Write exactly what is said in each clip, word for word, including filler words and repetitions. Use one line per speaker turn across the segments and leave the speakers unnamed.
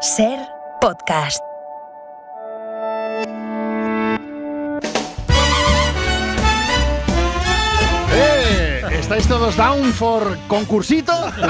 Ser Podcast.
¡Eh! ¿Estáis todos down for concursito?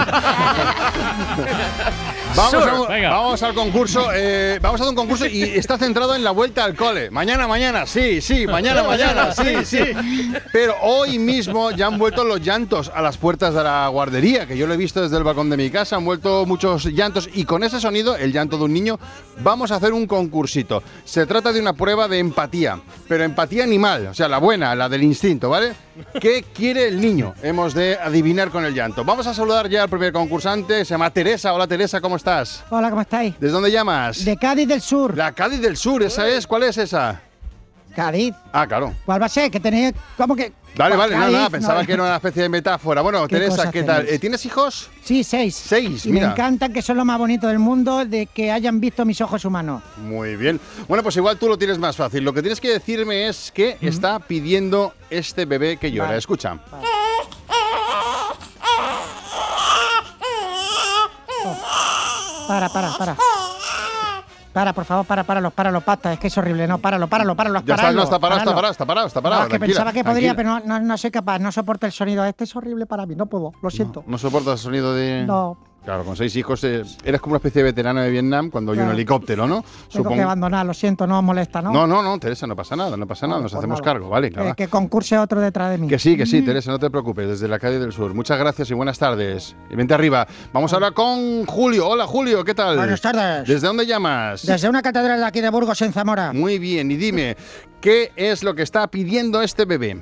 Vamos,
Sure,
a,
venga.
vamos al concurso. Eh, vamos a hacer un concurso y está centrado en la vuelta al cole. Mañana, mañana, sí, sí. Mañana, mañana, sí, sí. Pero hoy mismo ya han vuelto los llantos a las puertas de la guardería, que yo lo he visto desde el balcón de mi casa. Han vuelto muchos llantos y con ese sonido, el llanto de un niño, vamos a hacer un concursito. Se trata de una prueba de empatía, pero empatía animal, o sea, la buena, la del instinto, ¿vale? ¿Qué quiere el niño? Hemos de adivinar con el llanto. Vamos a saludar ya al primer concursante, se llama Teresa. Hola Teresa, ¿cómo estás?
Hola, ¿cómo estáis?
¿Desde dónde llamas?
De Cádiz del Sur.
La Cádiz del Sur, ¿esa es? ¿Cuál es esa?
Cádiz.
Ah, claro.
¿Cuál va a ser? Que tenéis... ¿Cómo que...?
Vale, vale, no,
Cádiz,
nada, pensaba
no.
que era una especie de metáfora. Bueno,
¿Qué
Teresa,
cosas
¿qué tal?
tenéis?
Eh, ¿Tienes hijos?
Sí, seis.
Seis,
y
mira.
me encantan, que son lo más bonito del mundo, de que hayan visto mis ojos humanos.
Muy bien. Bueno, pues igual tú lo tienes más fácil. Lo que tienes que decirme es qué
¿Mm?
está pidiendo este bebé que llora.
Vale.
Escucha.
Para, para, para. Para, por favor, para, para, los, para, los pastas. Es que es horrible. No, páralo, páralo, páralo.
Ya está, no, está parado, está
paralo.
parado, está parado, está parado.
No, es que
tranquila,
pensaba que podría,
tranquila.
pero no, no, no soy capaz. No soporto el sonido. Este es horrible para mí. No puedo. Lo siento.
No soportas el sonido de...
No.
Claro, con seis hijos eh, eres como una especie de veterano de Vietnam cuando hay un
Claro.
helicóptero, ¿no?
Tengo que abandonar. Lo siento. No os molesta, ¿no?
No, no, no, Teresa, no pasa nada, no pasa nada,
Vale,
nos
pues
hacemos
nada.
cargo, ¿vale? Claro.
Eh, que concurse otro detrás de mí.
Que sí, que sí, Teresa, no te preocupes, desde la calle del Sur. Muchas gracias y buenas tardes. Y vente arriba. Vamos ahora con Julio. Hola, Julio, ¿qué tal?
Buenas tardes.
¿Desde dónde llamas?
Desde una catedral de aquí de Burgos, en Zamora.
Muy bien, y dime, ¿qué es lo que está pidiendo este bebé?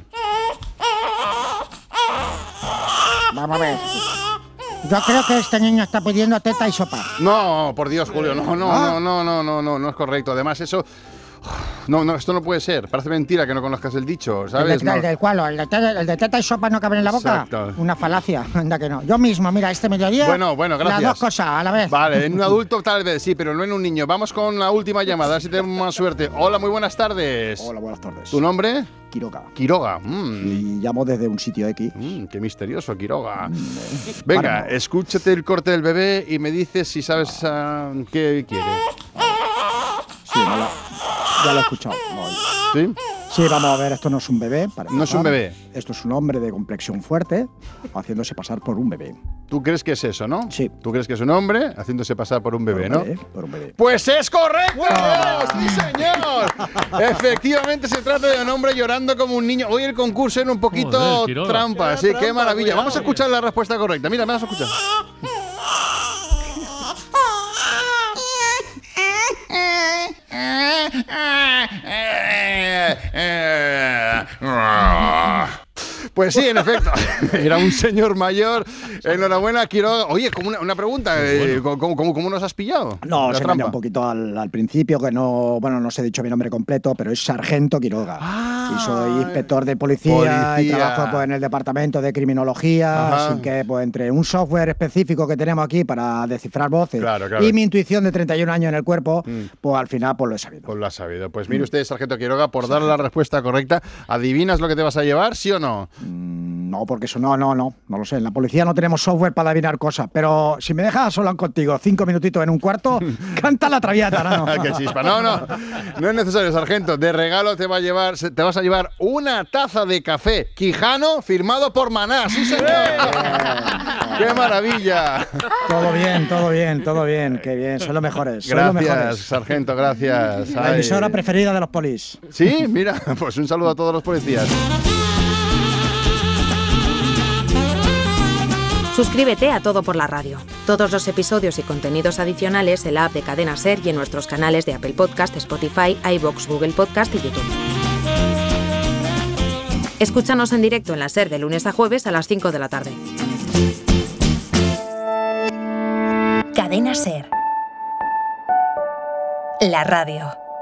Vamos a ver. Yo creo que este niño está pidiendo teta y sopa.
No, por Dios, Julio, no, no,
¿Ah?
no, no, no, no, no, no es correcto. Además, eso... No, no, esto no puede ser. Parece mentira que no conozcas el dicho,
¿El,
¿sabes?
de,
No.
el del cual? ¿El de, teta, ¿El de teta y sopa no caben en la boca?
Exacto.
Una falacia, anda que no. Yo mismo, mira, este mediodía...
Bueno, bueno, gracias.
Las dos cosas a la vez.
Vale, en un adulto tal vez, sí, pero no en un niño. Vamos con la última llamada, a ver si tenemos más suerte. Hola, muy buenas tardes.
Hola, buenas tardes.
¿Tu nombre?
Quiroga.
Quiroga. Mm,
Y llamo desde un sitio X.
mm, qué misterioso, Quiroga. Venga,
Páramo.
escúchate el corte del bebé y me dices si sabes ah, qué quiere.
Sí, no la- ya lo he escuchado. No,
¿Sí?
sí, vamos a ver, esto no es un bebé. Para
No es un
empezar.
bebé.
Esto es un hombre de complexión fuerte haciéndose pasar por un bebé.
¿Tú crees que es eso, no?
Sí.
¿Tú crees que es un hombre haciéndose pasar por un bebé,
por
¿no?
un bebé, por un bebé.
Pues es correcto, Dios, sí señor. Efectivamente se trata de un hombre llorando como un niño. Hoy el concurso era un poquito
Joder, Quiroga.
trampa, sí, qué maravilla. Vamos a escuchar la respuesta correcta. Mira, vamos a escuchar. Pues sí, en efecto, era un señor mayor. Enhorabuena, Quiroga. Oye, como una, una pregunta, eh, ¿cómo, cómo, cómo nos has pillado?
No,
La
se me
trampa.
un poquito al, al principio, que no, bueno, no os he dicho mi nombre completo, pero es Sargento Quiroga.
Ah,
y soy inspector de policía,
policía.
y trabajo pues, en el departamento de criminología,
Ajá.
así que pues entre un software específico que tenemos aquí para descifrar voces
Claro, claro.
y mi intuición de treinta y un años en el cuerpo,
Mm.
pues al final pues lo he sabido.
Pues lo has sabido. Pues mire usted, Sargento Quiroga, por dar la respuesta correcta, ¿adivinas lo que te vas a llevar, sí o no?
Mm, No, porque eso no, no, no, no lo sé. En la policía no tenemos software para adivinar cosas, pero si me dejas solo contigo cinco minutitos en un cuarto, canta la traviata, ¿no?
¡Qué chispa! No, no, no es necesario, Sargento. De regalo te va a llevar, te vas a llevar una taza de café Quijano firmado por Maná. ¡Sí, señor! ¡Qué maravilla!
Todo bien, todo bien, todo bien, qué bien, son los mejores, son los
Gracias,
mejores.
Sargento, gracias.
La
Ay.
emisora preferida de los polis.
Sí, mira, pues un saludo a todos los policías.
Suscríbete a Todo por la Radio. Todos los episodios y contenidos adicionales en la app de Cadena Ser y en nuestros canales de Apple Podcast, Spotify, iVoox, Google Podcast y YouTube. Escúchanos en directo en la Ser de lunes a jueves a las cinco de la tarde.
Cadena Ser. La radio.